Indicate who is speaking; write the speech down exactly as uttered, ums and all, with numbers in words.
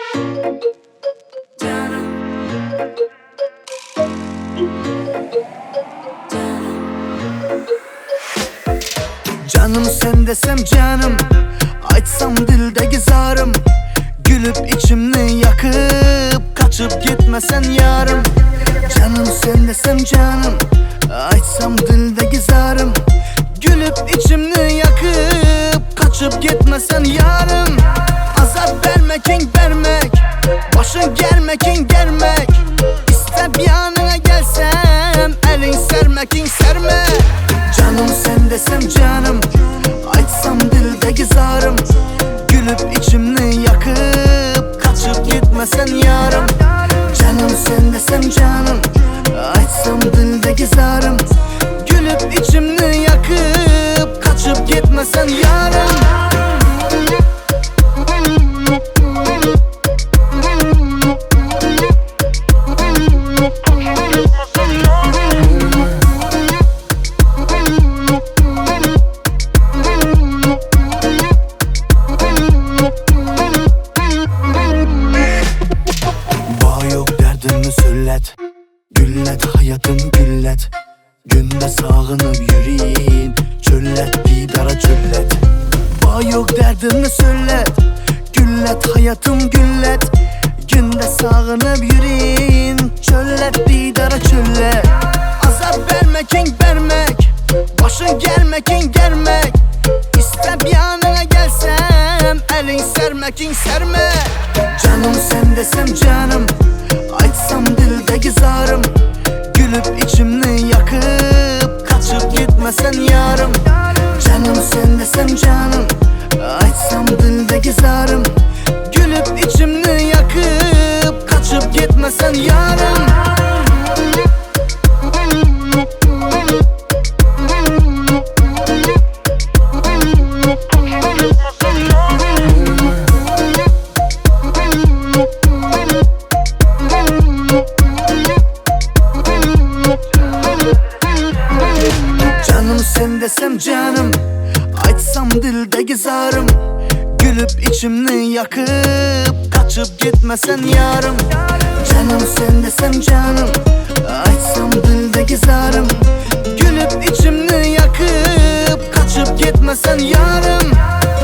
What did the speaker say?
Speaker 1: Canım sen desem canım, açsam dildeki zarım, gülüp içimni yakıp kaçıp gitmesen yarım. Canım sen desem canım, açsam dildeki zarım, gülüp içimni yakıp kaçıp gitmesen yarım. Azap vermekin vermek, başın gelmekin gelmek, İste bir yanına gelsem, elin sermekin serme. Canım sen desem canım, açsam dildeki zarım, gülüp içimni yakıp kaçıp gitmesen yarım. Canım sen desem canım, açsam dildeki zarım, gülüp içimni yakıp kaçıp gitmesen yarım. Süllet, güllet hayatım güllet, günde sağınıp yürüyün, çöllet didara çöllet. Bağ yok derdini söylet, güllet hayatım güllet, günde sağınıp yürüyün, çöllet didara çöllet. Azap vermekin vermek, başın gelmekin gelmek, İste bir yanına gelsem, elin sermekin serme. Canım sen desem canım, açsam dildeki zarım, gülüp içimni yakıp kaçıp gitmesen yarım. Canım sen desem canım, açsam dildeki zarım, gülüp içimni yakıp kaçıp gitmesen yarım. Canım sen desem canım, açsam dildeki zarım, gülüp içimni yakıp kaçıp gitmesen yarım. Canım sen desem canım, açsam dildeki zarım, gülüp içimni yakıp kaçıp gitmesen yarım.